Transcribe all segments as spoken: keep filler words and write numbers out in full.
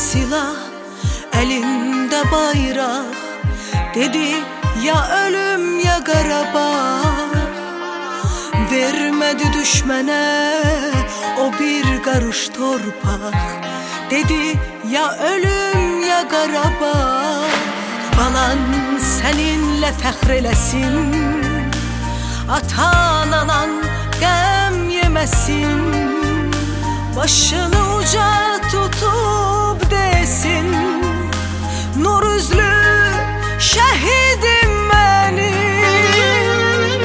silah, elinde bayrak. Dedi ya ölüm ya Qarabağ. Vermedi düşmene o bir karış torpaq. Dedi ya ölüm ya Qarabağ. Balan seninle fəxr eləsin, atan anan qəm yeməsin. Başını uca tutup desin, nur üzlü şəhidim mənim.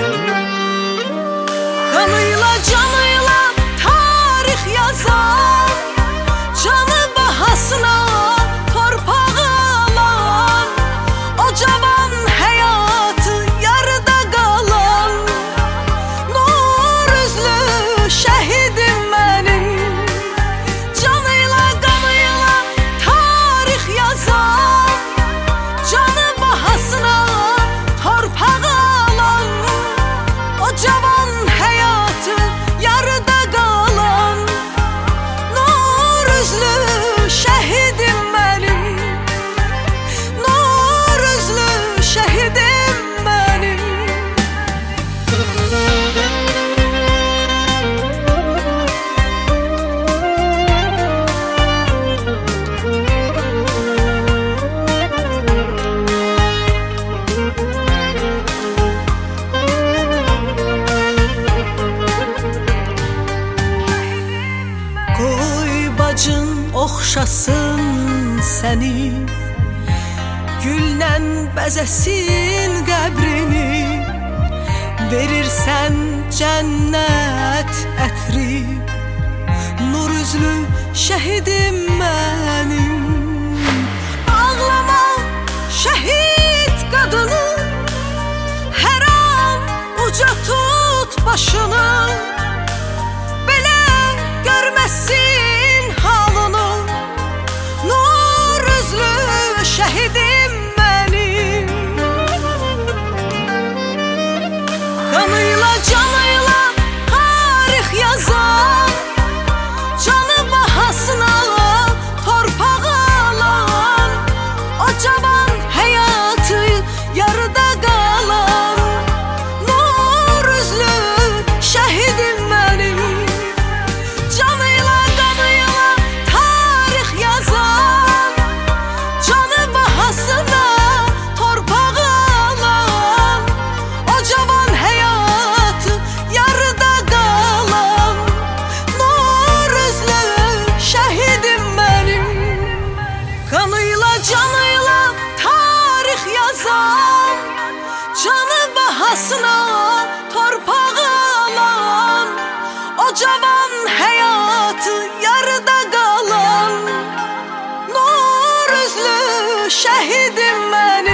Kanıyla canıyla tarix yazan, canı bahasına torpağı alan, o cavan həyatı yarıda qalan, nur üzlü şəhidim mənim. Canıyla qanıyla tarix yazan, canı bahasına torpağı alan, o cavan həyatı yarıda qalan, nur üzlü şəhidim mənim. Nur üzlü şəhidim mənim. Qoy bacın oxşasın səni, güllə bəzəsin qəbrini. Verirsən cənnət ətri, nur üzlü şəhidim mənim. Ağlama şəhid qadını, hər an uca tut başını. Belə görməsin halını, nur üzlü şəhidim mənim. Kanıyla canıyla tarix yazan, canı bahasına torpağı alan, o cavan həyatı yarıda qalan, nur üzlü şəhidim mənim. Canıyla qanıyla tarix yazan, canı bahasına torpağı alan, o cavan həyatı yarıda qalan, nur üzlü şəhidim mənim. Kanıyla canıyla tarix yazan, canı bahasına torpağı alan, o cavan həyatı yarıda qalan, nur üzlü şəhidim mənim.